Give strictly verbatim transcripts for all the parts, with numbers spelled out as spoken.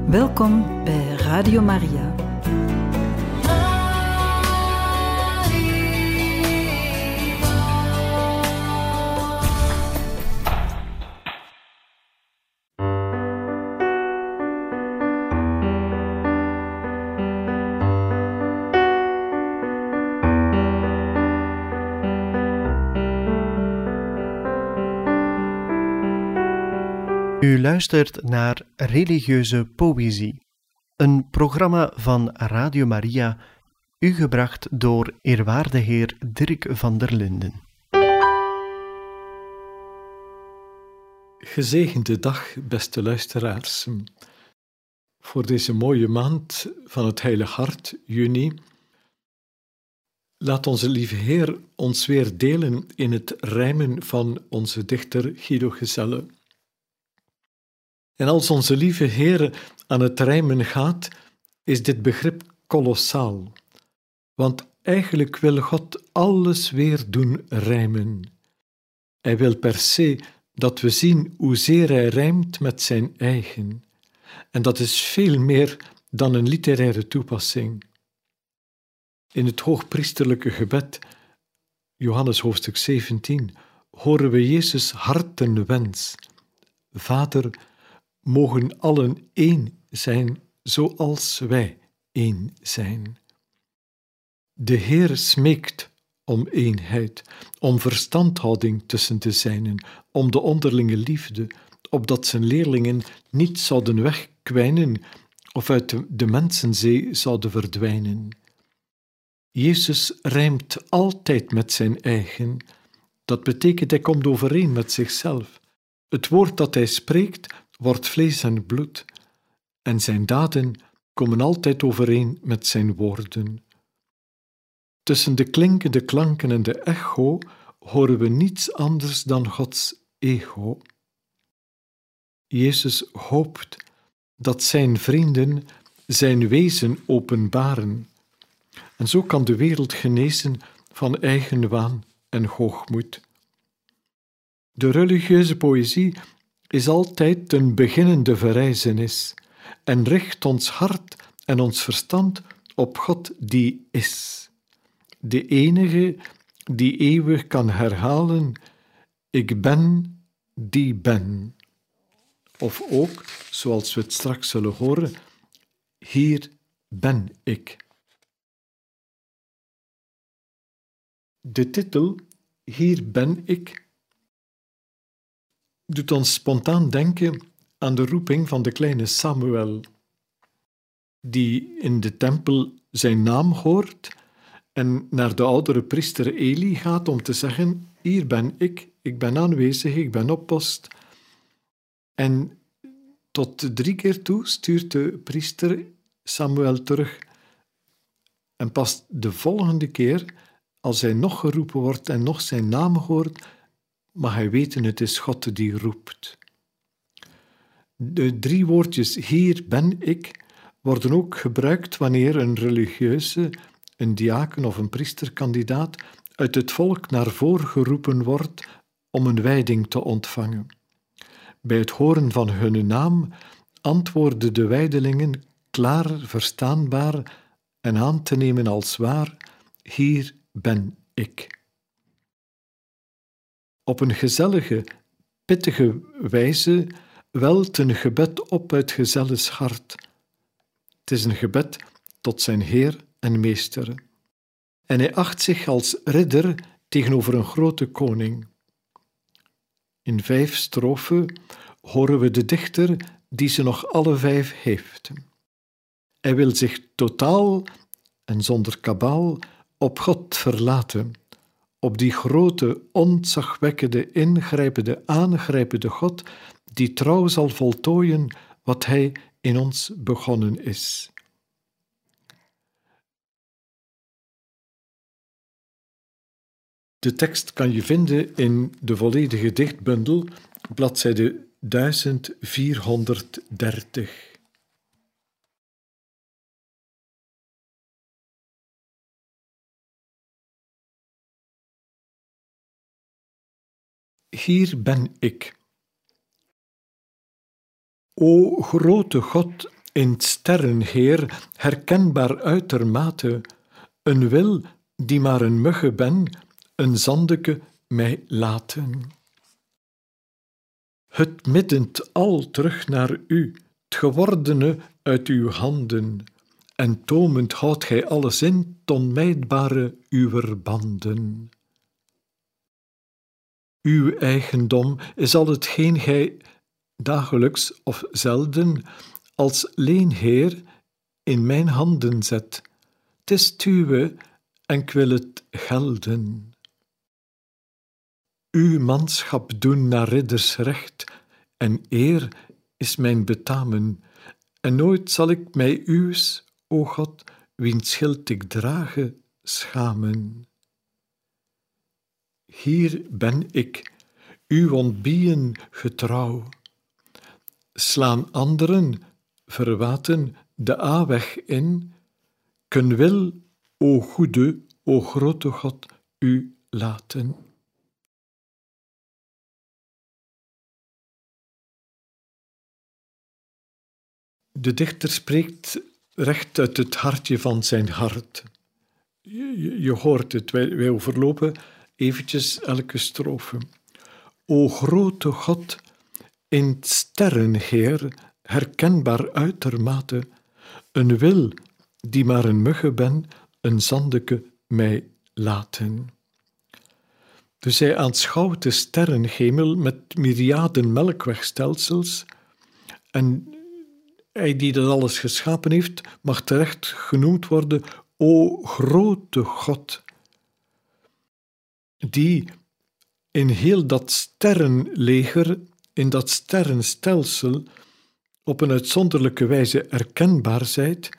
Welkom bij Radio Maria. U luistert naar Religieuze Poëzie, een programma van Radio Maria, u gebracht door eerwaarde heer Dirk van der Linden. Gezegende dag, beste luisteraars. Voor deze mooie maand van het Heilig Hart, juni, laat onze lieve Heer ons weer delen in het rijmen van onze dichter Guido Gezelle. En als onze lieve Heer aan het rijmen gaat, is dit begrip kolossaal. Want eigenlijk wil God alles weer doen rijmen. Hij wil per se dat we zien hoezeer hij rijmt met zijn eigen. En dat is veel meer dan een literaire toepassing. In het hoogpriesterlijke gebed, Johannes hoofdstuk zeventien, horen we Jezus hartenwens. Vader, mogen allen één zijn, zoals wij één zijn. De Heer smeekt om eenheid, om verstandhouding tussen de zijnen, om de onderlinge liefde, opdat zijn leerlingen niet zouden wegkwijnen of uit de, de mensenzee zouden verdwijnen. Jezus rijmt altijd met zijn eigen. Dat betekent, hij komt overeen met zichzelf. Het woord dat hij spreekt wordt vlees en bloed, en zijn daden komen altijd overeen met zijn woorden. Tussen de klinkende klanken en de echo horen we niets anders dan Gods ego. Jezus hoopt dat zijn vrienden zijn wezen openbaren, en zo kan de wereld genezen van eigenwaan en hoogmoed. De religieuze poëzie is altijd een beginnende verrijzenis en richt ons hart en ons verstand op God die is. De enige die eeuwig kan herhalen, ik ben die ben. Of ook, zoals we het straks zullen horen, hier ben ik. De titel, hier ben ik, doet ons spontaan denken aan de roeping van de kleine Samuel, die in de tempel zijn naam hoort en naar de oudere priester Eli gaat om te zeggen, hier ben ik, ik ben aanwezig, ik ben op post. En tot drie keer toe stuurt de priester Samuel terug. En pas de volgende keer, als hij nog geroepen wordt en nog zijn naam hoort, mag hij weten, het is God die roept. De drie woordjes, hier ben ik, worden ook gebruikt wanneer een religieuze, een diaken of een priesterkandidaat uit het volk naar voren geroepen wordt om een wijding te ontvangen. Bij het horen van hun naam antwoorden de wijdelingen klaar, verstaanbaar en aan te nemen als waar, hier ben ik. Op een gezellige, pittige wijze welt een gebed op uit Gezelles hart. Het is een gebed tot zijn Heer en Meester. En hij acht zich als ridder tegenover een grote koning. In vijf strofen horen we de dichter die ze nog alle vijf heeft. Hij wil zich totaal en zonder kabaal op God verlaten, op die grote, ontzagwekkende, ingrijpende, aangrijpende God, die trouw zal voltooien wat hij in ons begonnen is. De tekst kan je vinden in de volledige dichtbundel, bladzijde duizend vierhonderddertig. Hier ben ik. O grote God in t sterrenheer, herkenbaar uitermate, een wil die maar een mugge ben, een zandeke mij laten. Het middent al terug naar u, t gewordene uit uw handen, en tomend houdt gij alles in, t onmijdbare uwer banden. Uw eigendom is al hetgeen gij dagelijks of zelden als leenheer in mijn handen zet. 'T is t uwe en k wil het gelden. Uw manschap doen naar riddersrecht en eer is mijn betamen, en nooit zal ik mij uws, o God, wiens schild ik drage, schamen. Hier ben ik, uw ontbieën getrouw. Slaan anderen, verwaten, de A-weg in, kun wil, o goede, o grote God, u laten. De dichter spreekt recht uit het hartje van zijn hart. Je, je, je hoort het, wij, wij overlopen eventjes elke strofe. O grote God, in t sterrenheer, herkenbaar uitermate, een wil die maar een mugge ben, een zandeke mij laten. Dus hij aanschouwt de sterrenhemel met myriaden melkwegstelsels en hij die dat alles geschapen heeft, mag terecht genoemd worden, o grote God, die in heel dat sterrenleger, in dat sterrenstelsel, op een uitzonderlijke wijze erkenbaar zijt,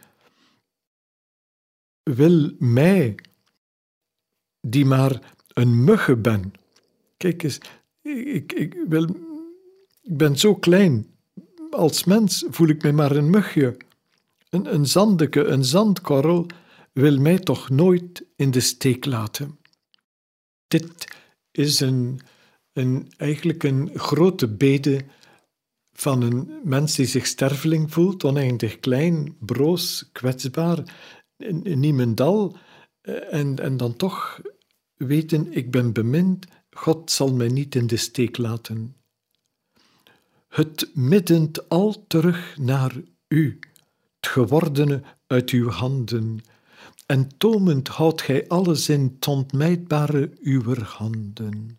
wil mij, die maar een mugge ben. Kijk eens, ik, ik, wil, ik ben zo klein. Als mens voel ik mij maar een mugje. Een, een zandeke, een zandkorrel, wil mij toch nooit in de steek laten. Dit is een, een, eigenlijk een grote bede van een mens die zich sterveling voelt, oneindig klein, broos, kwetsbaar, niemendal, en, en dan toch weten, ik ben bemind, God zal mij niet in de steek laten. Het middent al terug naar u, t gewordene uit uw handen, en tomend houdt gij alles in t onmijdbare uwer handen.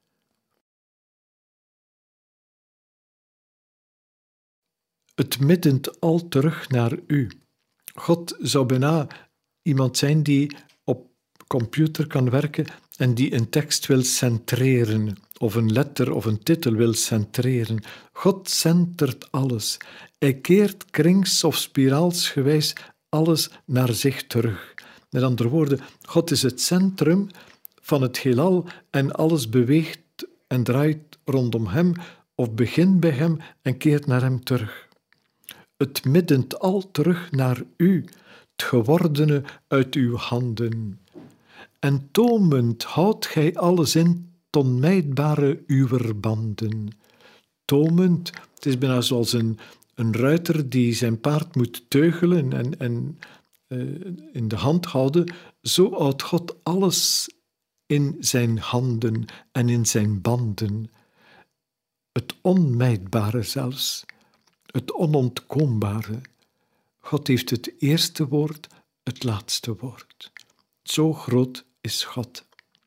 Het middent al terug naar u. God zou bijna iemand zijn die op computer kan werken en die een tekst wil centreren, of een letter of een titel wil centreren. God centert alles. Hij keert krings- of spiraalsgewijs alles naar zich terug. Met andere woorden, God is het centrum van het heelal en alles beweegt en draait rondom hem of begint bij hem en keert naar hem terug. Het middent al terug naar u, t gewordene uit uw handen. En tomend houdt gij alles in t onmijdbare uwer banden. Tomend, het is bijna zoals een, een ruiter die zijn paard moet teugelen en, en uh, in de hand houden, zo houdt God alles in zijn handen en in zijn banden. Het onmijdbare zelfs, het onontkoombare. God heeft het eerste woord, het laatste woord. Zo groot is God.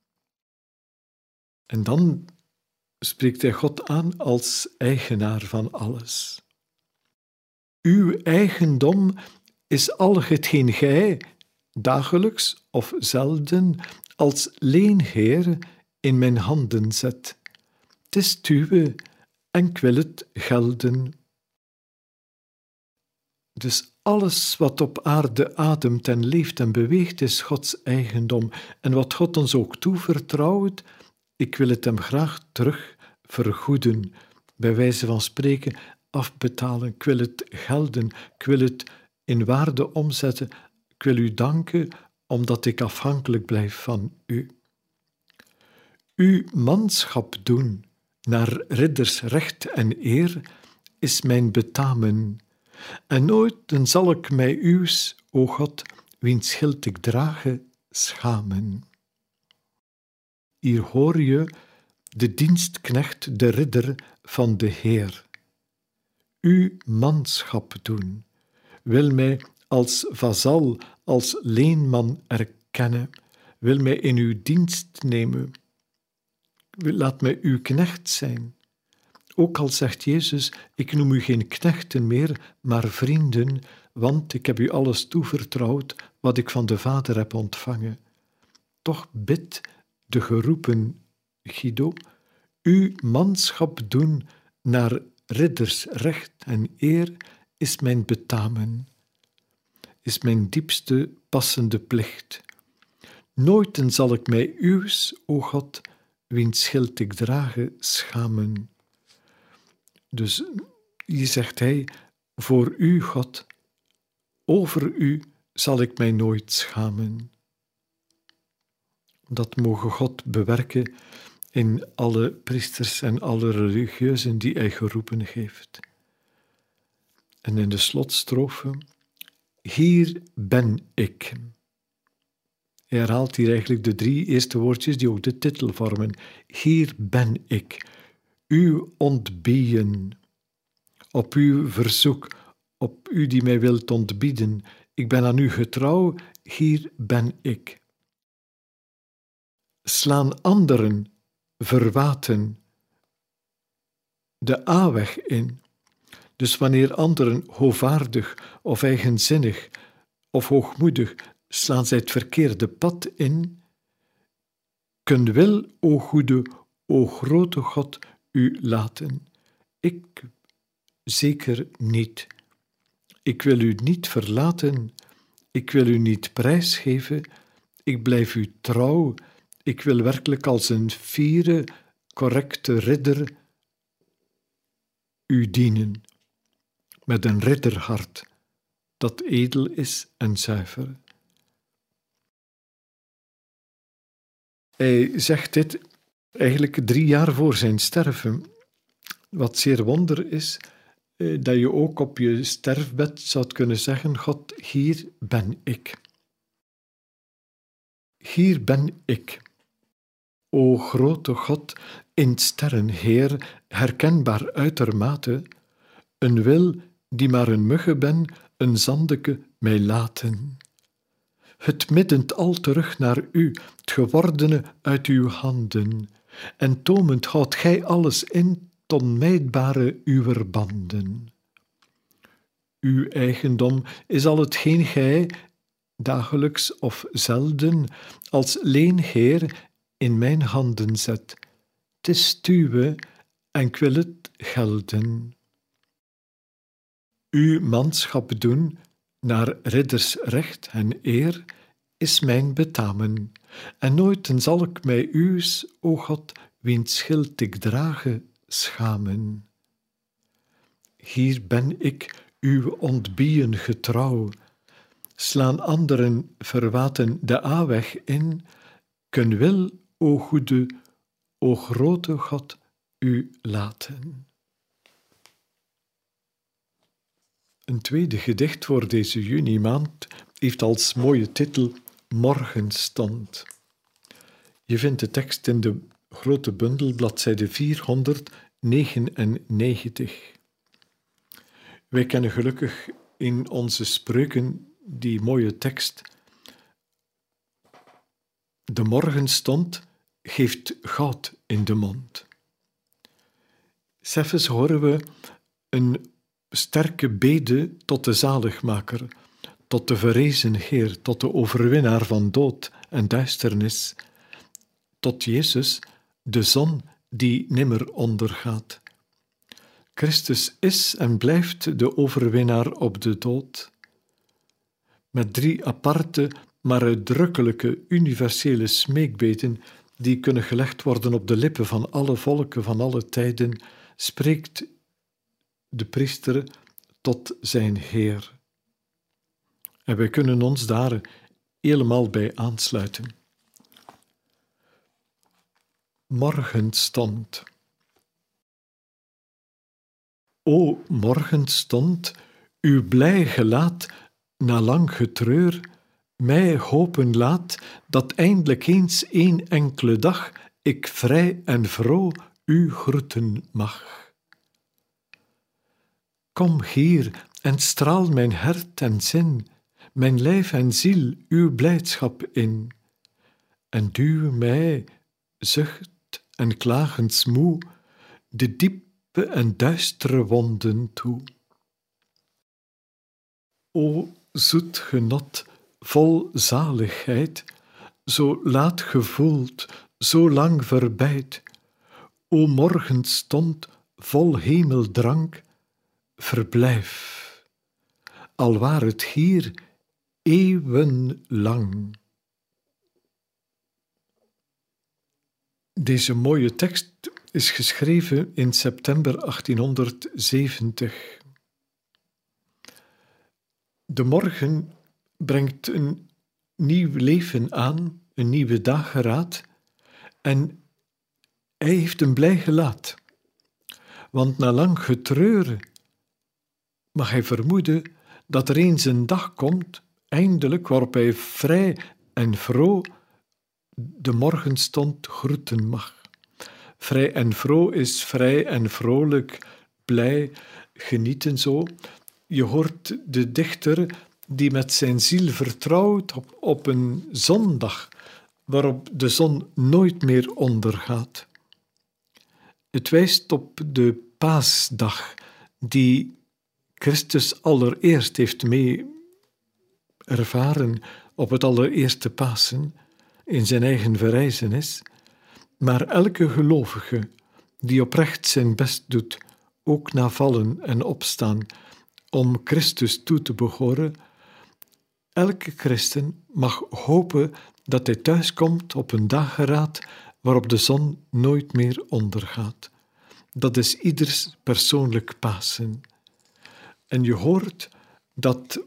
En dan spreekt hij God aan als eigenaar van alles. Uw eigendom is al hetgeen gij, dagelijks of zelden, als leenheer in mijn handen zet. 'T is t uwe en k wil het gelden. Dus alles wat op aarde ademt en leeft en beweegt is Gods eigendom. En wat God ons ook toevertrouwt, ik wil het hem graag terug vergoeden. Bij wijze van spreken afbetalen. Ik wil het gelden. Ik wil het in waarde omzetten. Ik wil u danken omdat ik afhankelijk blijf van u. Uw manschap doen naar ridders recht en eer is mijn betamen. En nooit zal ik mij uws, o God, wiens schild ik drage, schamen. Hier hoor je de dienstknecht, de ridder van de Heer. Uw manschap doen, wil mij als vazal, als leenman erkennen, wil mij in uw dienst nemen. Laat mij uw knecht zijn. Ook al zegt Jezus, ik noem u geen knechten meer, maar vrienden, want ik heb u alles toevertrouwd wat ik van de Vader heb ontvangen. Toch bid de geroepen Guido, uw manschap doen naar riddersrecht en eer is mijn betamen, is mijn diepste passende plicht. Nooit zal ik mij uws, o God, wiens schild ik drage, schamen. Dus hier zegt hij, voor u, God, over u zal ik mij nooit schamen. Dat mogen God bewerken in alle priesters en alle religieuzen die hij geroepen heeft. En in de slotstrofe, hier ben ik. Hij herhaalt hier eigenlijk de drie eerste woordjes die ook de titel vormen. Hier ben ik, u ontbieden, op uw verzoek, op u die mij wilt ontbieden. Ik ben aan u getrouw, hier ben ik. Slaan anderen verwaten de A-weg in. Dus wanneer anderen hoogvaardig of eigenzinnig of hoogmoedig slaan zij het verkeerde pad in, kun wil, o goede, o grote God, u laten. Ik zeker niet. Ik wil u niet verlaten, ik wil u niet prijsgeven, ik blijf u trouw, ik wil werkelijk als een fiere, correcte ridder u dienen, met een ridderhart dat edel is en zuiver. Hij zegt dit eigenlijk drie jaar voor zijn sterven, wat zeer wonder is, dat je ook op je sterfbed zou kunnen zeggen, God, hier ben ik. Hier ben ik. O grote God, in sterren Heer, herkenbaar uitermate, een wil die maar een mugge ben, een zandeke mij laten. Het middent al terug naar u, het gewordene uit uw handen, en tomend houdt gij alles in, t onmijdbare uwer banden. Uw eigendom is al hetgeen gij, dagelijks of zelden, als leenheer in mijn handen zet. 'Tis tuwe, en ik wil het gelden. Uw manschap doen naar riddersrecht en eer is mijn betamen, en nooit zal ik mij uws, o God, wiens schild ik drage, schamen. Hier ben ik, uw ontbieden getrouw, slaan anderen verwaten de A-weg in, kun wil, o goede, o grote God, u laten. Een tweede gedicht voor deze juni-maand heeft als mooie titel Morgenstond. Je vindt de tekst in de grote bundel, bladzijde vierhonderdnegenennegentig. Wij kennen gelukkig in onze spreuken die mooie tekst. De morgenstond geeft goud in de mond. Zelfs horen we een sterke bede tot de zaligmaker, tot de verrezen Heer, tot de overwinnaar van dood en duisternis, tot Jezus, de zon die nimmer ondergaat. Christus is en blijft de overwinnaar op de dood. Met drie aparte, maar uitdrukkelijke, universele smeekbeden die kunnen gelegd worden op de lippen van alle volken van alle tijden, spreekt de priester tot zijn Heer. En wij kunnen ons daar helemaal bij aansluiten. Morgenstond. O morgenstond, uw blij gelaat, na lang getreur, mij hopen laat, dat eindelijk eens één enkele dag ik vrij en vroom u groeten mag. Kom hier en straal mijn hart en zin, mijn lijf en ziel uw blijdschap in, en duw mij, zucht en klagensmoe, de diepe en duistere wonden toe. O zoet genot, vol zaligheid, zo laat gevoeld, zo lang verbeid, o morgenstond vol hemeldrank, verblijf, alwaar het hier eeuwenlang. Deze mooie tekst is geschreven in september achttienhonderdzeventig. De morgen brengt een nieuw leven aan, een nieuwe dageraad, en hij heeft een blij gelaat. Want na lang getreur mag hij vermoeden dat er eens een dag komt, eindelijk, waarop hij vrij en vroom de morgenstond groeten mag. Vrij en vroom is vrij en vrolijk, blij, genieten zo. Je hoort de dichter die met zijn ziel vertrouwt op, op een zondag, waarop de zon nooit meer ondergaat. Het wijst op de paasdag, die Christus allereerst heeft mee ervaren op het allereerste Pasen, in zijn eigen verrijzenis, maar elke gelovige die oprecht zijn best doet, ook na vallen en opstaan, om Christus toe te behoren, elke christen mag hopen dat hij thuiskomt op een dageraad waarop de zon nooit meer ondergaat. Dat is ieders persoonlijk Pasen. En je hoort dat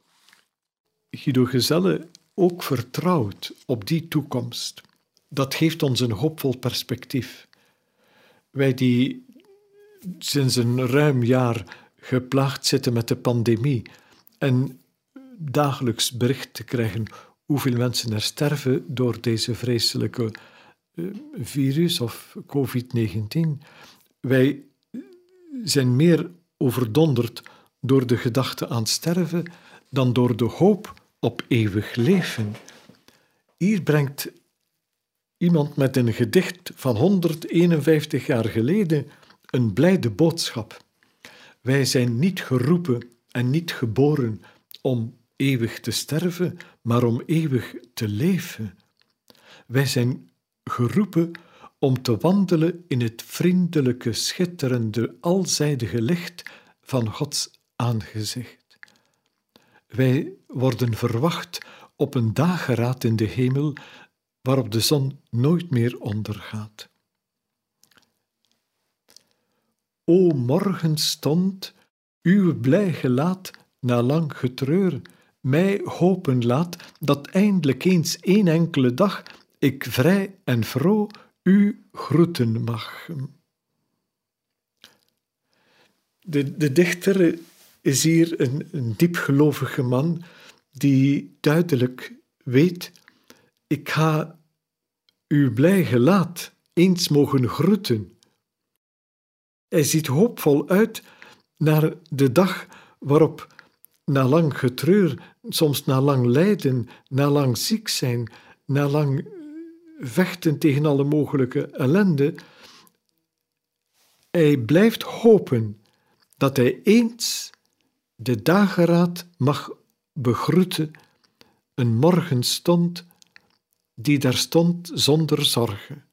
Guido Gezelle ook vertrouwt op die toekomst. Dat geeft ons een hoopvol perspectief. Wij die sinds een ruim jaar geplaagd zitten met de pandemie en dagelijks berichten krijgen hoeveel mensen er sterven door deze vreselijke uh, virus of covid negentien. Wij zijn meer overdonderd door de gedachte aan sterven dan door de hoop op eeuwig leven. Hier brengt iemand met een gedicht van honderdeenenvijftig jaar geleden een blijde boodschap. Wij zijn niet geroepen en niet geboren om eeuwig te sterven, maar om eeuwig te leven. Wij zijn geroepen om te wandelen in het vriendelijke, schitterende, alzijdige licht van Gods aangezicht. Wij worden verwacht op een dageraad in de hemel waarop de zon nooit meer ondergaat. O morgenstond, uw blij gelaat na lang getreur, mij hopen laat dat eindelijk eens één enkele dag ik vrij en vroom u groeten mag. De, de dichter is hier een, een diepgelovige man die duidelijk weet, ik ga uw blij gelaat eens mogen groeten. Hij ziet hoopvol uit naar de dag waarop na lang getreur, soms na lang lijden, na lang ziek zijn, na lang vechten tegen alle mogelijke ellende, hij blijft hopen dat hij eens de dageraad mag begroeten, een morgenstond die daar stond zonder zorgen.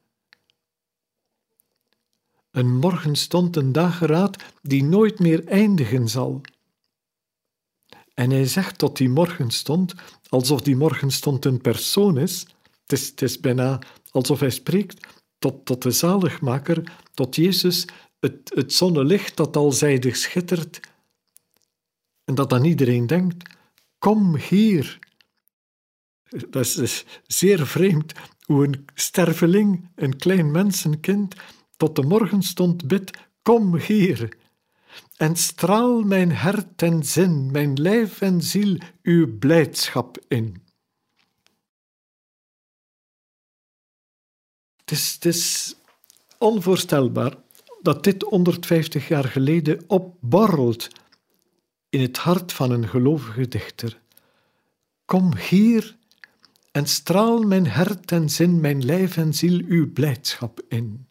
Een morgenstond, een dageraad die nooit meer eindigen zal. En hij zegt tot die morgenstond, alsof die morgenstond een persoon is, het is, het is bijna alsof hij spreekt tot, tot de zaligmaker, tot Jezus, het, het zonnelicht dat alzijdig schittert, en dat dan iedereen denkt, kom hier. Dat is, is zeer vreemd hoe een sterveling, een klein mensenkind, tot de morgenstond bidt, kom hier. En straal mijn hart en zin, mijn lijf en ziel, uw blijdschap in. Het is, het is onvoorstelbaar dat dit honderdvijftig jaar geleden opborrelt in het hart van een gelovige dichter. Kom hier en straal mijn hart en zin, mijn lijf en ziel, uw blijdschap in.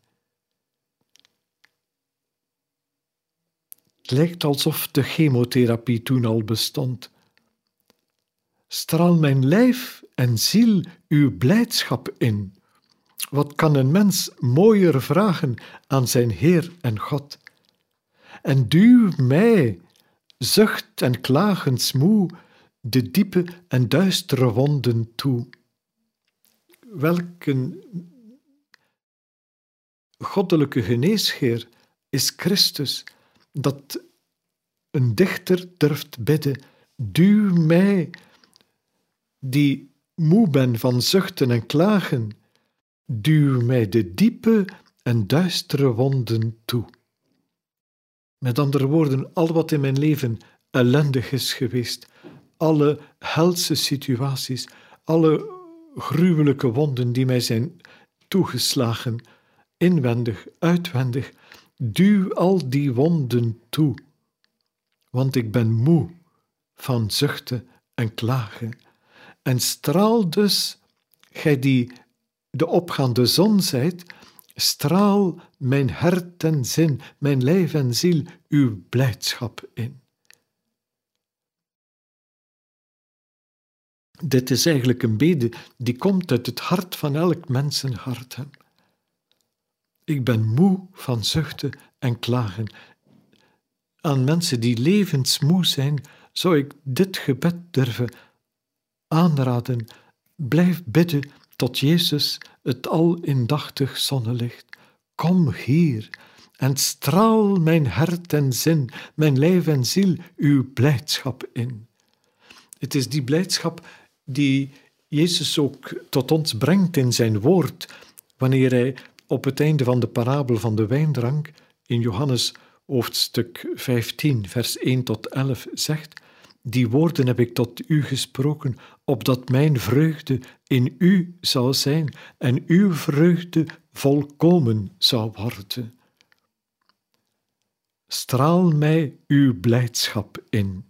Het lijkt alsof de chemotherapie toen al bestond. Straal mijn lijf en ziel uw blijdschap in. Wat kan een mens mooier vragen aan zijn Heer en God? En duw mij, zucht en klagensmoe, de diepe en duistere wonden toe. Welk een goddelijke geneesheer is Christus, dat een dichter durft bidden, duw mij, die moe ben van zuchten en klagen, duw mij de diepe en duistere wonden toe. Met andere woorden, al wat in mijn leven ellendig is geweest, alle helse situaties, alle gruwelijke wonden die mij zijn toegeslagen, inwendig, uitwendig, duw al die wonden toe, want ik ben moe van zuchten en klagen. En straal dus, gij die de opgaande zon zijt, straal mijn hart en zin, mijn lijf en ziel, uw blijdschap in. Dit is eigenlijk een bede die komt uit het hart van elk mensenhart. Hè? Ik ben moe van zuchten en klagen. Aan mensen die levensmoe zijn, zou ik dit gebed durven aanraden. Blijf bidden tot Jezus, het al-indachtig zonnelicht. Kom hier en straal mijn hart en zin, mijn lijf en ziel, uw blijdschap in. Het is die blijdschap die Jezus ook tot ons brengt in zijn woord, wanneer hij op het einde van de parabel van de wijndrank in Johannes hoofdstuk vijftien, vers één tot elf zegt: die woorden heb ik tot u gesproken, opdat mijn vreugde in u zou zijn en uw vreugde volkomen zou worden. Straal mij uw blijdschap in.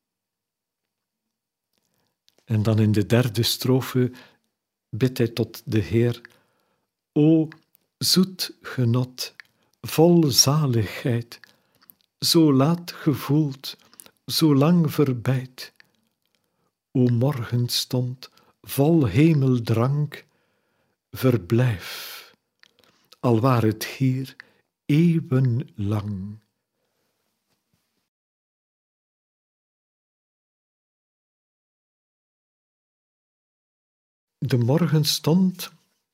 En dan in de derde strofe bidt hij tot de Heer: O zoet genot, vol zaligheid, zo laat gevoeld, zo lang verbeid. O morgenstond, vol hemeldrank, verblijf, alwaar het hier eeuwenlang. De morgenstond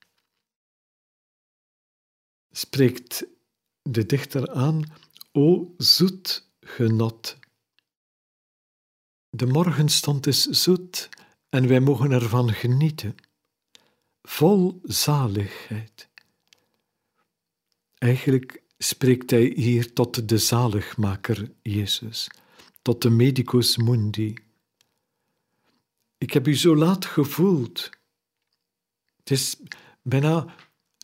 spreekt de dichter aan: O zoet genot. De morgenstond is zoet en wij mogen ervan genieten. Vol zaligheid. Eigenlijk spreekt hij hier tot de zaligmaker Jezus, tot de medicus mundi. Ik heb u zo laat gevoeld. Het is bijna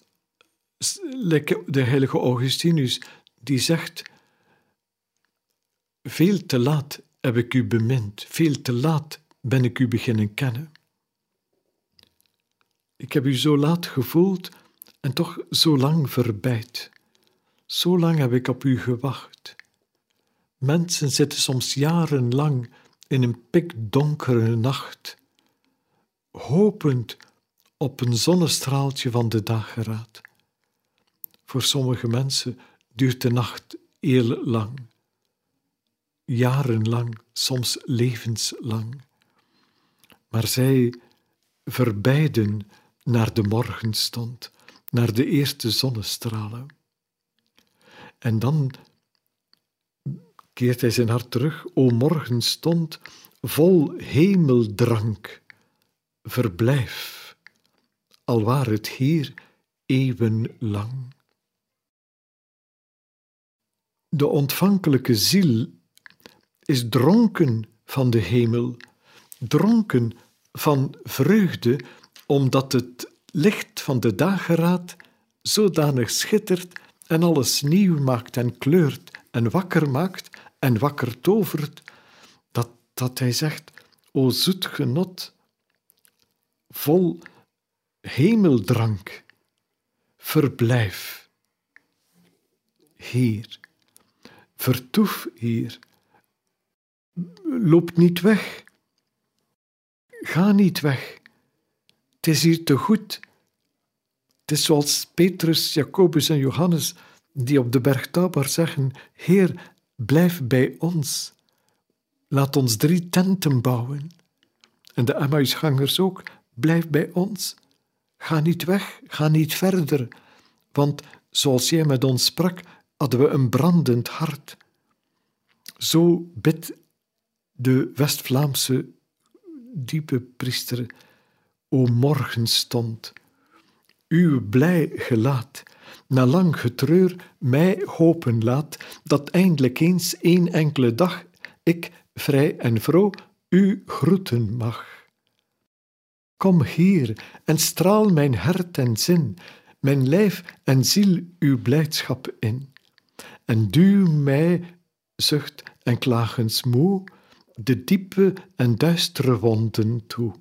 de heilige Augustinus die zegt: veel te laat heb ik u bemind, veel te laat ben ik u beginnen kennen. Ik heb u zo laat gevoeld en toch zo lang verbeid. Zo lang heb ik op u gewacht. Mensen zitten soms jarenlang in een pikdonkere nacht, hopend op een zonnestraaltje van de dageraad. Voor sommige mensen duurt de nacht heel lang, jarenlang, soms levenslang. Maar zij verbeiden naar de morgenstond, naar de eerste zonnestralen. En dan keert hij zijn hart terug: O morgenstond, vol hemeldrank, verblijf, alwaar het hier eeuwenlang. De ontvankelijke ziel is dronken van de hemel, dronken van vreugde, omdat het licht van de dageraad zodanig schittert en alles nieuw maakt en kleurt en wakker maakt en wakker tovert, dat, dat hij zegt, o zoet genot, vol hemeldrank, verblijf hier, vertoef hier, loop niet weg, ga niet weg, het is hier te goed. Het is zoals Petrus, Jacobus en Johannes, die op de berg Tabar zeggen, Heer, blijf bij ons, laat ons drie tenten bouwen. En de Emmausgangers ook, blijf bij ons, ga niet weg, ga niet verder, want zoals jij met ons sprak, hadden we een brandend hart. Zo bidt de West-Vlaamse diepe priester, o morgenstond, uw blij gelaat, na lang getreur, mij hopen laat, dat eindelijk eens één enkele dag ik, vrij en vrouw, u groeten mag. Kom hier en straal mijn hart en zin, mijn lijf en ziel uw blijdschap in, en duw mij, zucht en klagens moe, de diepe en duistere wonden toe.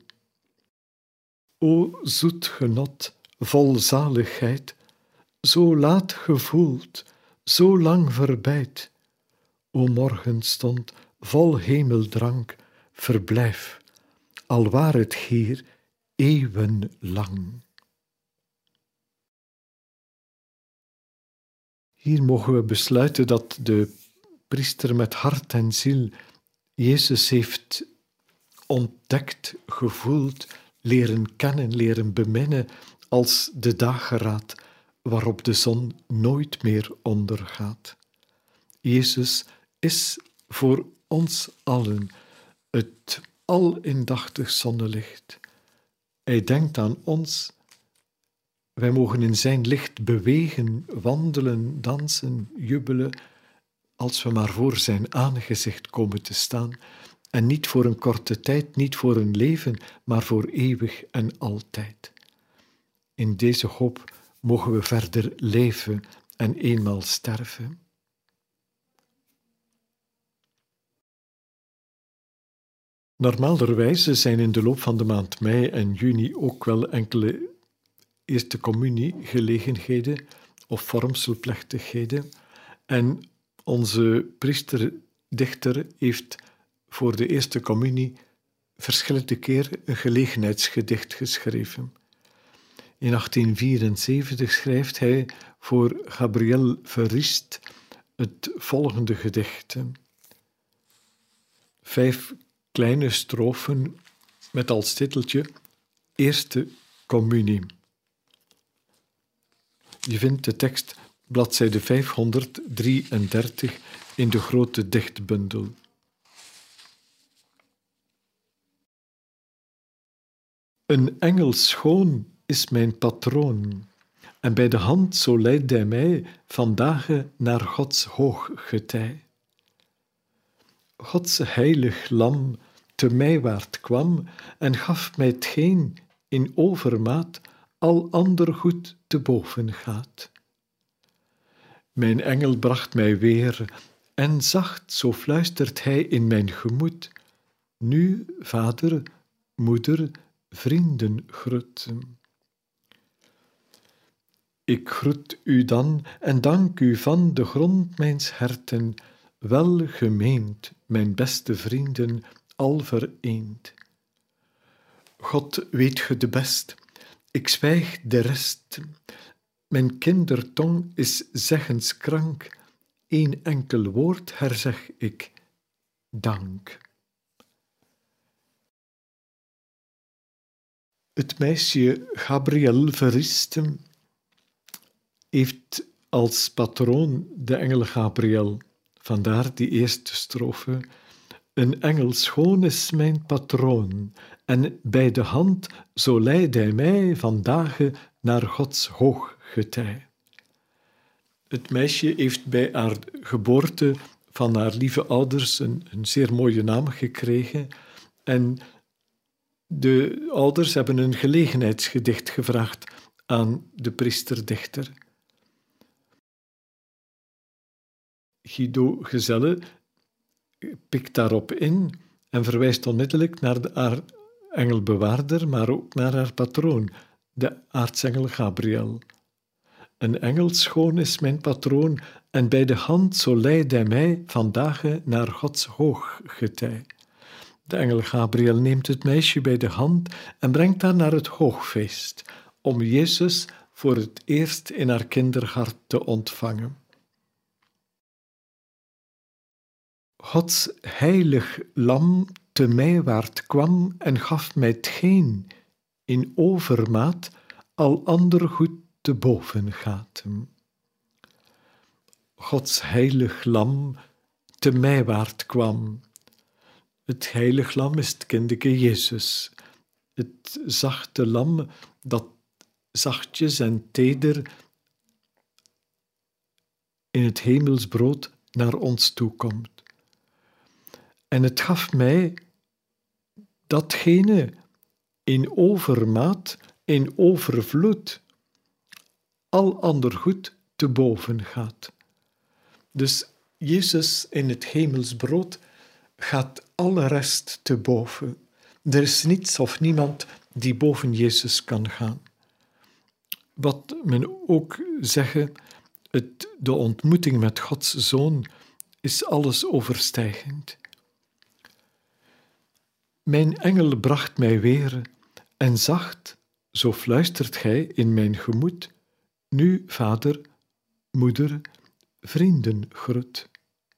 O zoet genot, vol zaligheid, zo laat gevoeld, zo lang verbeid, o morgenstond, vol hemeldrank, verblijf, al waar het hier eeuwenlang. Hier mogen we besluiten dat de priester met hart en ziel Jezus heeft ontdekt, gevoeld, leren kennen, leren beminnen als de dageraad waarop de zon nooit meer ondergaat. Jezus is voor ons allen het alindachtig zonnelicht. Hij denkt aan ons. Wij mogen in zijn licht bewegen, wandelen, dansen, jubelen, als we maar voor zijn aangezicht komen te staan. En niet voor een korte tijd, niet voor een leven, maar voor eeuwig en altijd. In deze hoop mogen we verder leven en eenmaal sterven. Normaalderwijze zijn in de loop van de maand mei en juni ook wel enkele eerste communiegelegenheden of vormselplechtigheden. En onze priesterdichter heeft voor de eerste communie verschillende keer een gelegenheidsgedicht geschreven. In achttien vierenzeventig schrijft hij voor Gabriel Verriest het volgende gedicht. Vijf kleine strofen met als titeltje Eerste Communie. Je vindt de tekst bladzijde vijfhonderddrieëndertig in de grote dichtbundel. Een engel schoon is mijn patroon, en bij de hand zo leidt hij mij vandaag naar Gods hoog getij. Gods heilig lam te mijwaart kwam en gaf mij hetgeen in overmaat al ander goed te boven gaat. Mijn engel bracht mij weer en zacht zo fluistert hij in mijn gemoed, nu vader, moeder, vrienden groeten. Ik groet u dan en dank u van de grond mijns herten, welgemeend, mijn beste vrienden, al vereend. God weet ge de best, ik zwijg de rest. Mijn kindertong is zeggenskrank, één enkel woord herzeg ik, dank. Het meisje Gabriel Verriest heeft als patroon de engel Gabriel, vandaar die eerste strofe. Een engel schoon is mijn patroon, en bij de hand zo leidt hij mij vandaag naar Gods hoog getij. Het meisje heeft bij haar geboorte van haar lieve ouders een, een zeer mooie naam gekregen en de ouders hebben een gelegenheidsgedicht gevraagd aan de priesterdichter. Guido Gezelle pikt daarop in en verwijst onmiddellijk naar de, haar engelbewaarder, maar ook naar haar patroon, de aartsengel Gabriel. Een engel schoon is mijn patroon, en bij de hand zo leidt hij mij vandaag naar Gods hooggetij. De engel Gabriel neemt het meisje bij de hand en brengt haar naar het hoogfeest, om Jezus voor het eerst in haar kinderhart te ontvangen. Gods heilig lam te mij waard kwam en gaf mij hetgeen in overmaat al ander goed te boven gaat. Gods heilig lam te mij waard kwam. Het heilig lam is het kindeke Jezus. Het zachte lam dat zachtjes en teder in het hemelsbrood naar ons toekomt. En het gaf mij datgene in overmaat, in overvloed, al ander goed te boven gaat. Dus Jezus in het hemelsbrood gaat alle rest te boven. Er is niets of niemand die boven Jezus kan gaan. Wat men ook zeggen, het, de ontmoeting met Gods Zoon is alles overstijgend. Mijn engel bracht mij weer en zacht, zo fluistert gij in mijn gemoed, nu vader, moeder, vrienden groet.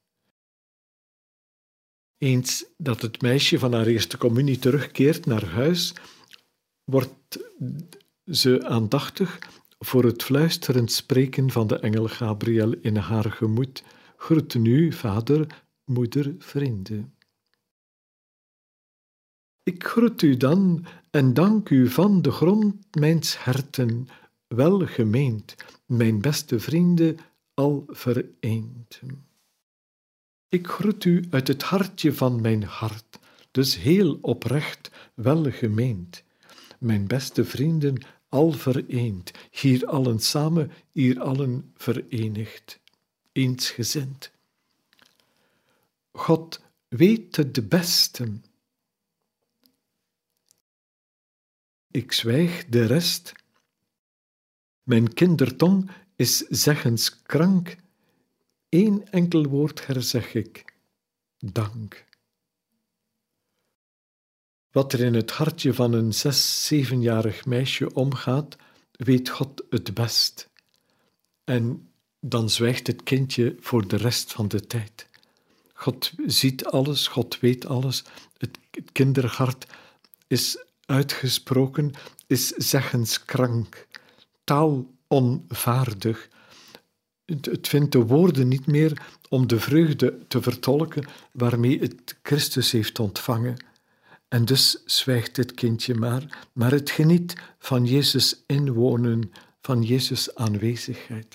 Eens dat het meisje van haar eerste communie terugkeert naar huis, wordt ze aandachtig voor het fluisterend spreken van de engel Gabriel in haar gemoed. Groet nu, vader, moeder, vrienden. Ik groet u dan en dank u van de grond mijns herten, welgemeend, mijn beste vrienden, al vereend. Ik groet u uit het hartje van mijn hart, dus heel oprecht, welgemeend, mijn beste vrienden, al vereend, hier allen samen, hier allen verenigd, eensgezind. God weet het beste. Ik zwijg de rest. Mijn kindertong is zeggenskrank. Eén enkel woord herzeg ik. Dank. Wat er in het hartje van een zes, zevenjarig meisje omgaat, weet God het best. En dan zwijgt het kindje voor de rest van de tijd. God ziet alles, God weet alles. Het kinderhart is uitgesproken, is zeggenskrank, taal onvaardig. Het, het vindt de woorden niet meer om de vreugde te vertolken waarmee het Christus heeft ontvangen. En dus zwijgt het kindje maar, maar het geniet van Jezus inwonen, van Jezus aanwezigheid.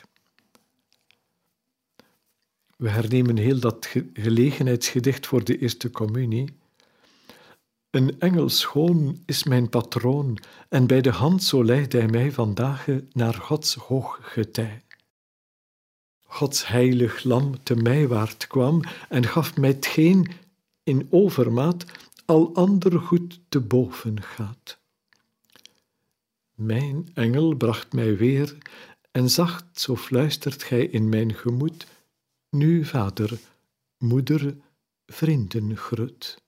We hernemen heel dat gelegenheidsgedicht voor de eerste communie. Een engel schoon is mijn patroon, en bij de hand zo leidt hij mij vandaag naar Gods hooggetij. Gods heilig lam te mij waard kwam en gaf mij hetgeen in overmaat al ander goed te boven gaat. Mijn engel bracht mij weer en zacht zo fluistert gij in mijn gemoed, nu vader, moeder, vrienden groet.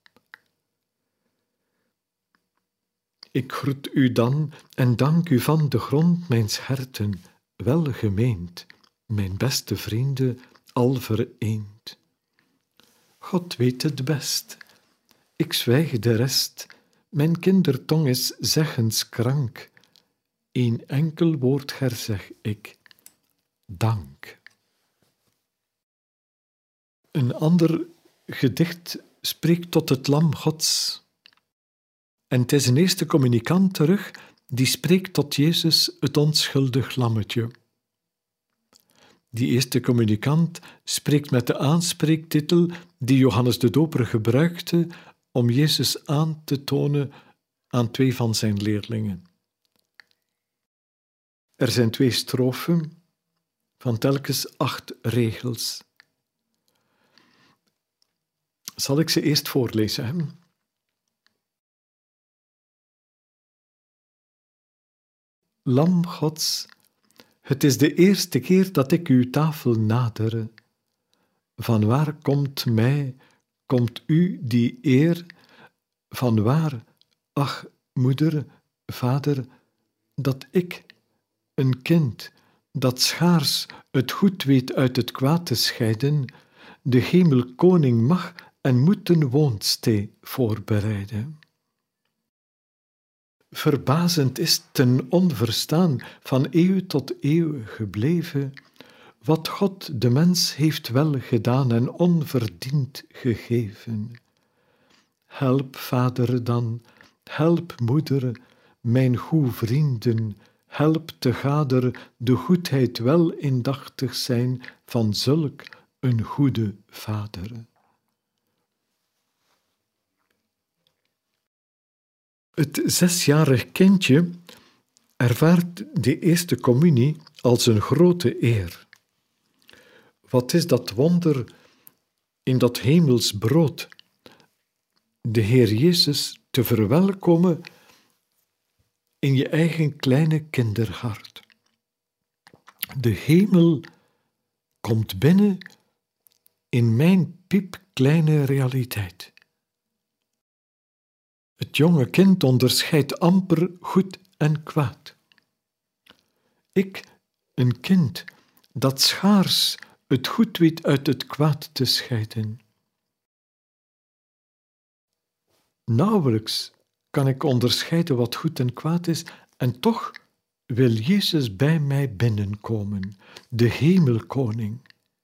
Ik groet u dan en dank u van de grond mijns herten, welgemeend, mijn beste vrienden, al vereend. God weet het best, ik zwijg de rest, mijn kindertong is zeggenskrank. Eén enkel woord herzeg ik, dank. Een ander gedicht spreekt tot het lam Gods. En het is een eerste communicant terug, die spreekt tot Jezus, het onschuldig lammetje. Die eerste communicant spreekt met de aanspreektitel die Johannes de Doper gebruikte om Jezus aan te tonen aan twee van zijn leerlingen. Er zijn twee strofen van telkens acht regels. Zal ik ze eerst voorlezen? Lam Gods, het is de eerste keer dat ik uw tafel nadere. Vanwaar komt mij, komt u die eer? Vanwaar, ach, moeder, vader, dat ik, een kind, dat schaars het goed weet uit het kwaad te scheiden, de hemelkoning mag en moet een woonstee voorbereiden. Verbazend is ten onverstaan van eeuw tot eeuw gebleven, wat God de mens heeft wel gedaan en onverdiend gegeven. Help, vader dan, help, moeder, mijn goe vrienden, help te gader de goedheid wel indachtig zijn van zulk een goede vader. Het zesjarig kindje ervaart de eerste communie als een grote eer. Wat is dat wonder in dat hemels brood? De Heer Jezus te verwelkomen in je eigen kleine kinderhart. De hemel komt binnen in mijn piepkleine realiteit. Het jonge kind onderscheidt amper goed en kwaad. Ik, een kind, dat schaars het goed weet uit het kwaad te scheiden. Nauwelijks kan ik onderscheiden wat goed en kwaad is, en toch wil Jezus bij mij binnenkomen, de hemelkoning.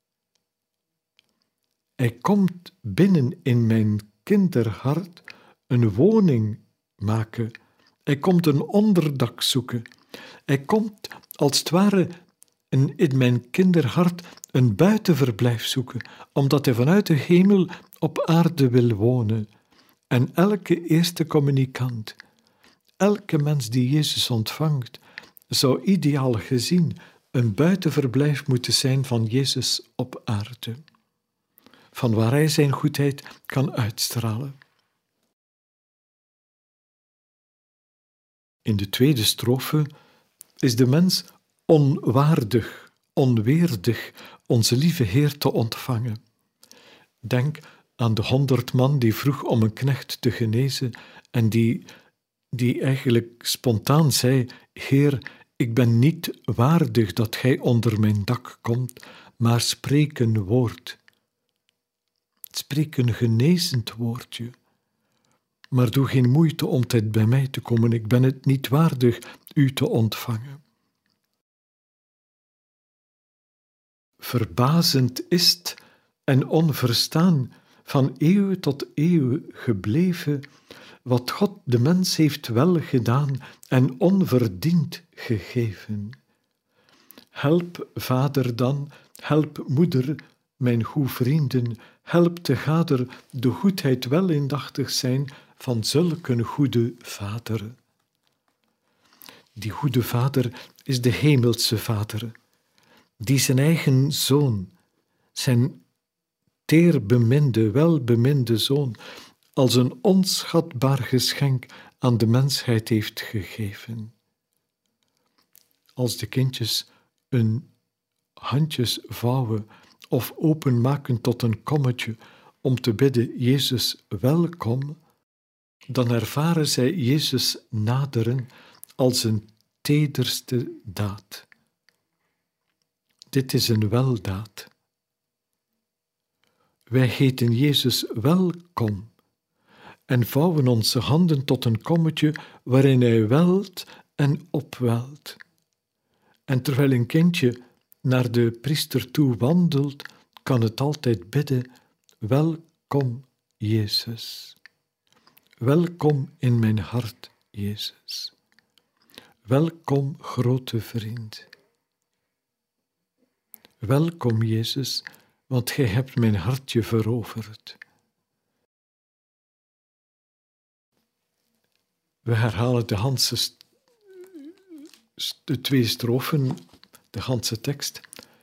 Hij komt binnen in mijn kinderhart, een woning maken. Hij komt een onderdak zoeken. Hij komt, als het ware, een, in mijn kinderhart een buitenverblijf zoeken, omdat hij vanuit de hemel op aarde wil wonen. En elke eerste communicant, elke mens die Jezus ontvangt, zou ideaal gezien een buitenverblijf moeten zijn van Jezus op aarde, van waar hij zijn goedheid kan uitstralen. In de tweede strofe is de mens onwaardig, onweerdig onze lieve Heer te ontvangen. Denk aan de honderd man die vroeg om een knecht te genezen en die, die eigenlijk spontaan zei: Heer, ik ben niet waardig dat gij onder mijn dak komt, maar spreek een woord. Spreek een genezend woordje. Maar doe geen moeite om tijd bij mij te komen, ik ben het niet waardig u te ontvangen. Verbazend is het en onverstaan van eeuw tot eeuw gebleven, wat God de mens heeft wel gedaan en onverdiend gegeven. Help, vader dan, help, moeder, mijn goe vrienden, help te gader de goedheid wel indachtig zijn van zulk een goede vader. Die goede vader is de hemelse vader, die zijn eigen zoon, zijn teerbeminde, welbeminde zoon, als een onschatbaar geschenk aan de mensheid heeft gegeven. Als de kindjes hun handjes vouwen of openmaken tot een kommetje om te bidden: Jezus, welkom, dan ervaren zij Jezus naderen als een tederste daad. Dit is een weldaad. Wij heten Jezus welkom en vouwen onze handen tot een kommetje waarin hij welt en opwelt. En terwijl een kindje naar de priester toe wandelt, kan het altijd bidden: welkom Jezus. Welkom in mijn hart, Jezus. Welkom, grote vriend. Welkom, Jezus, want gij hebt mijn hartje veroverd. We herhalen de ganse st- de twee strofen, de ganse tekst,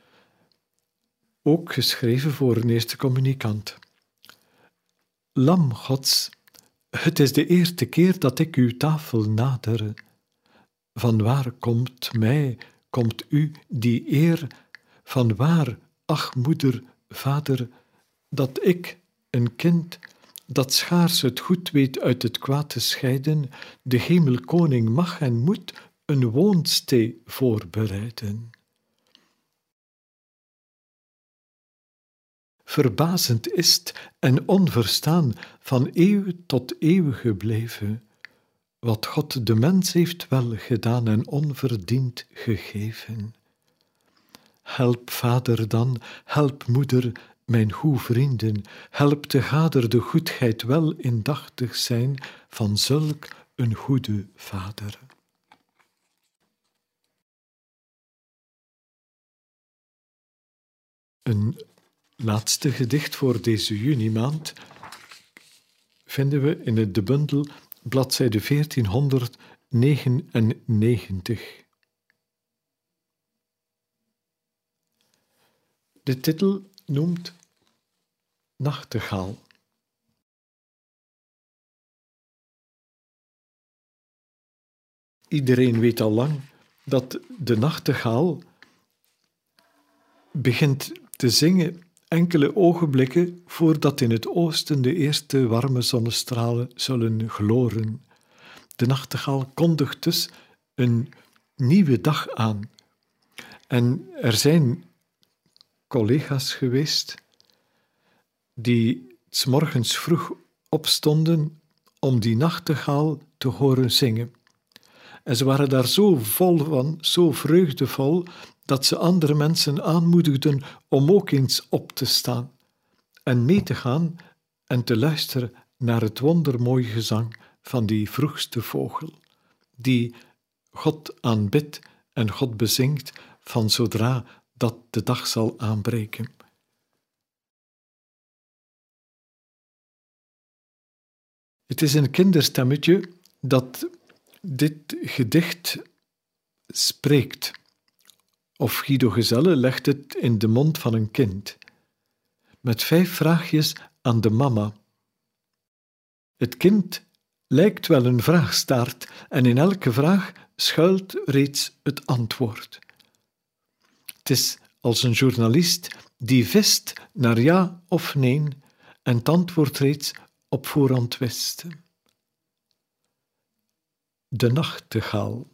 ook geschreven voor een eerste communicant. Lam Gods, het is de eerste keer dat ik uw tafel nadere. Vanwaar komt mij, komt u die eer? Vanwaar, ach moeder, vader, dat ik, een kind, dat schaars het goed weet uit het kwaad te scheiden, de hemelkoning mag en moet een woonstee voorbereiden. Verbazend ist en onverstaan van eeuw tot eeuw gebleven, wat God de mens heeft wel gedaan en onverdiend gegeven. Help vader dan, help moeder, mijn goe vrienden, help de gader de goedheid wel indachtig zijn van zulk een goede vader. Een laatste gedicht voor deze junimaand vinden we in de bundel bladzijde veertienhonderdnegenennegentig. De titel noemt Nachtegaal. Iedereen weet al lang dat de nachtegaal begint te zingen enkele ogenblikken voordat in het oosten de eerste warme zonnestralen zullen gloren. De nachtegaal kondigt dus een nieuwe dag aan. En er zijn collega's geweest die 's morgens vroeg opstonden om die nachtegaal te horen zingen. En ze waren daar zo vol van, zo vreugdevol, dat ze andere mensen aanmoedigden om ook eens op te staan en mee te gaan en te luisteren naar het wondermooie gezang van die vroegste vogel, die God aanbidt en God bezingt van zodra dat de dag zal aanbreken. Het is een kinderstemmetje dat dit gedicht spreekt. Of Guido Gezelle legt het in de mond van een kind, met vijf vraagjes aan de mama. Het kind lijkt wel een vraagstaart en in elke vraag schuilt reeds het antwoord. Het is als een journalist die vist naar ja of nee en het antwoord reeds op voorhand wist. De nachtegaal.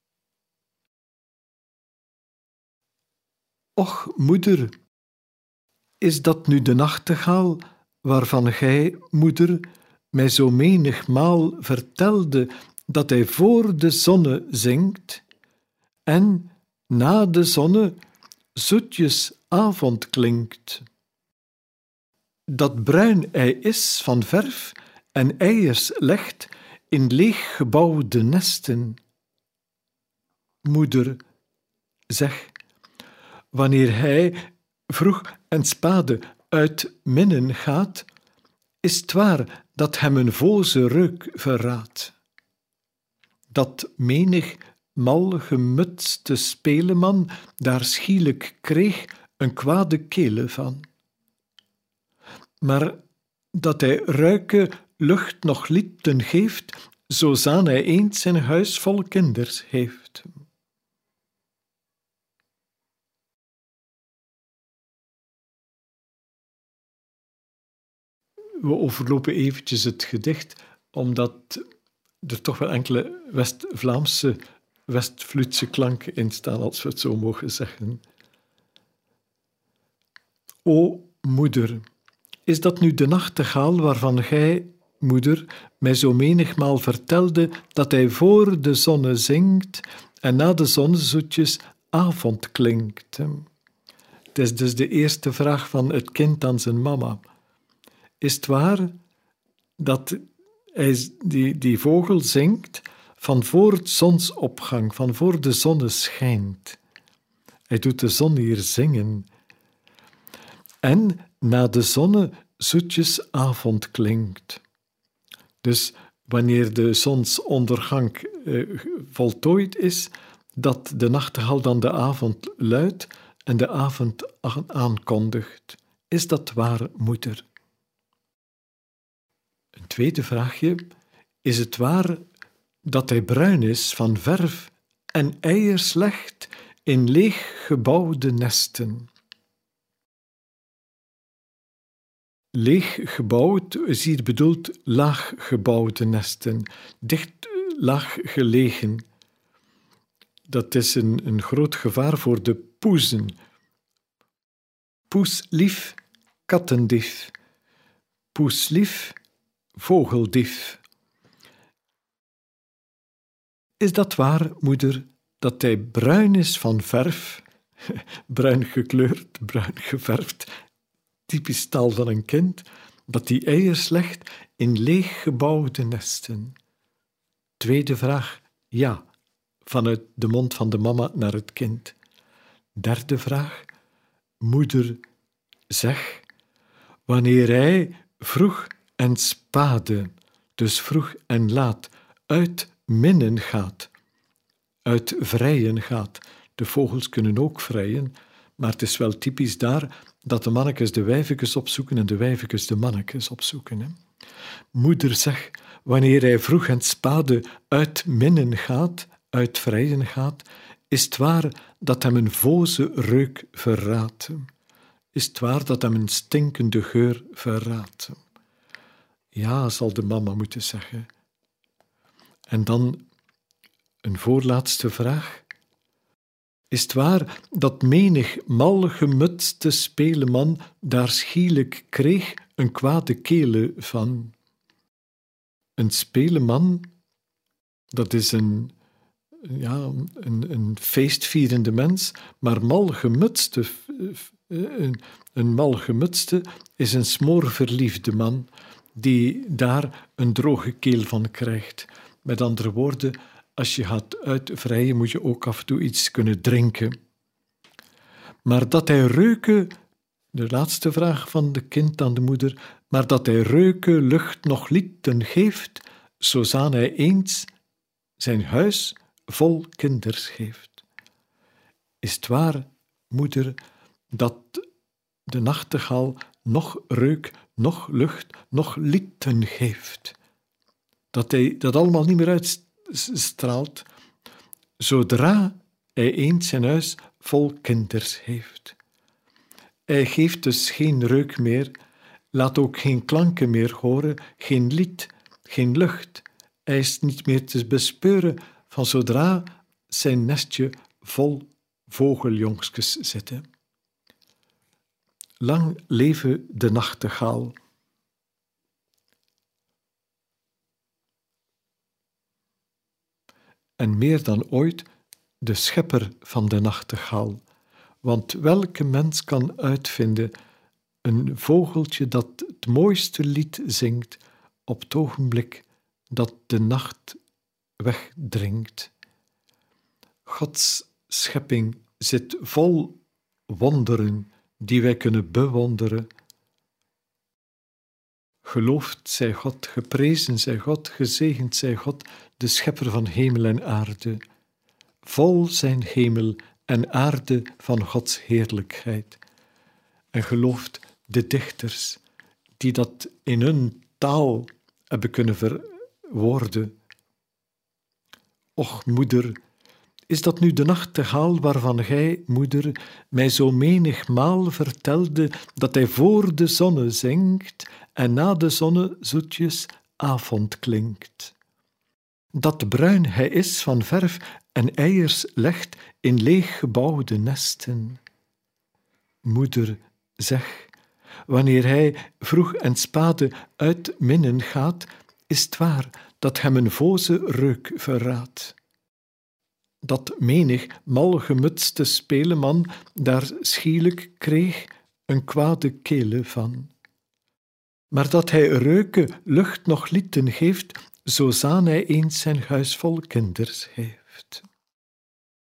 Och, moeder, is dat nu de nachtegaal waarvan gij, moeder, mij zo menigmaal vertelde dat hij voor de zonne zingt en na de zonne zoetjes avond klinkt? Dat bruin hij is van verf en eiers legt in leeg gebouwde nesten. Moeder, zeg, wanneer hij vroeg en spade uit minnen gaat, is 't waar dat hem een voze reuk verraadt, dat menig mal gemutste speleman daar schielijk kreeg een kwade kele van. Maar dat hij ruike lucht nog liefden geeft, zo zaan hij eens een huis vol kinders heeft. We overlopen eventjes het gedicht, omdat er toch wel enkele West-Vlaamse, West-Vloedse klanken in staan, als we het zo mogen zeggen. O moeder, is dat nu de nachtegaal waarvan gij, moeder, mij zo menigmaal vertelde dat hij voor de zonne zingt en na de zonnezoetjes avond klinkt? Het is dus de eerste vraag van het kind aan zijn mama. Is het waar dat hij, die, die vogel zingt van voor het zonsopgang, van voor de zonne schijnt? Hij doet de zon hier zingen en na de zonne zoetjes avond klinkt. Dus wanneer de zonsondergang eh, voltooid is, dat de nachtegaal dan de avond luidt en de avond aankondigt. Is dat waar, moeder? Een tweede vraagje. Is het waar dat hij bruin is van verf en eiers legt in leeg gebouwde nesten? Leeg gebouwd is hier bedoeld laag gebouwde nesten, dicht laag gelegen. Dat is een, een groot gevaar voor de poezen. Poeslief, kattendief. Poeslief, vogeldief. Is dat waar, moeder, dat hij bruin is van verf, bruin gekleurd, bruin geverfd, typisch taal van een kind, dat hij eiers legt in leeg gebouwde nesten? Tweede vraag, ja, vanuit de mond van de mama naar het kind. Derde vraag, moeder, zeg, wanneer hij vroeg en spade, dus vroeg en laat, uit minnen gaat, uit vrijen gaat. De vogels kunnen ook vrijen, maar het is wel typisch daar dat de mannekes de wijfekes opzoeken en de wijfekes de mannekes opzoeken. Hè? Moeder zegt, wanneer hij vroeg en spade uit minnen gaat, uit vrijen gaat, is het waar dat hem een voze reuk verraadt. Is het waar dat hem een stinkende geur verraadt? Ja, zal de mama moeten zeggen. En dan een voorlaatste vraag. Is het waar dat menig mal gemutste speleman daar schielijk kreeg een kwade kele van? Een speleman, dat is een, ja, een, een feestvierende mens, maar mal gemutste, een, een mal gemutste is een smoorverliefde man die daar een droge keel van krijgt. Met andere woorden, als je gaat uitvrijen, moet je ook af en toe iets kunnen drinken. Maar dat hij reuken, de laatste vraag van de kind aan de moeder, maar dat hij reuken lucht nog lieten geeft, zo zaan hij eens zijn huis vol kinders geeft. Is het waar, moeder, dat de nachtegaal nog reuk, nog lucht, nog lieten geeft? Dat hij dat allemaal niet meer uitstraalt, zodra hij eens zijn huis vol kinders heeft. Hij geeft dus geen reuk meer, laat ook geen klanken meer horen, geen lied, geen lucht. Hij is niet meer te bespeuren van zodra zijn nestje vol vogeljongskes zitten. Lang leve de nachtegaal. En meer dan ooit de schepper van de nachtegaal. Want welke mens kan uitvinden een vogeltje dat het mooiste lied zingt op het ogenblik dat de nacht wegdringt? Gods schepping zit vol wonderen die wij kunnen bewonderen. Geloofd zij God, geprezen zij God, gezegend zij God, de schepper van hemel en aarde. Vol zijn hemel en aarde van Gods heerlijkheid. En gelooft de dichters die dat in hun taal hebben kunnen verwoorden. Och, moeder, is dat nu de nachtegaal waarvan gij, moeder, mij zo menigmaal vertelde dat hij voor de zonne zingt en na de zonne zoetjes avond klinkt? Dat bruin hij is van verf en eiers legt in leeg gebouwde nesten. Moeder, zeg, wanneer hij vroeg en spade uit minnen gaat, is het waar dat hem een voze reuk verraadt. Dat menig mal gemutste speleman daar schielijk kreeg een kwade kele van. Maar dat hij reuke lucht nog lieten geeft, zo zaan hij eens zijn huis vol kinders heeft.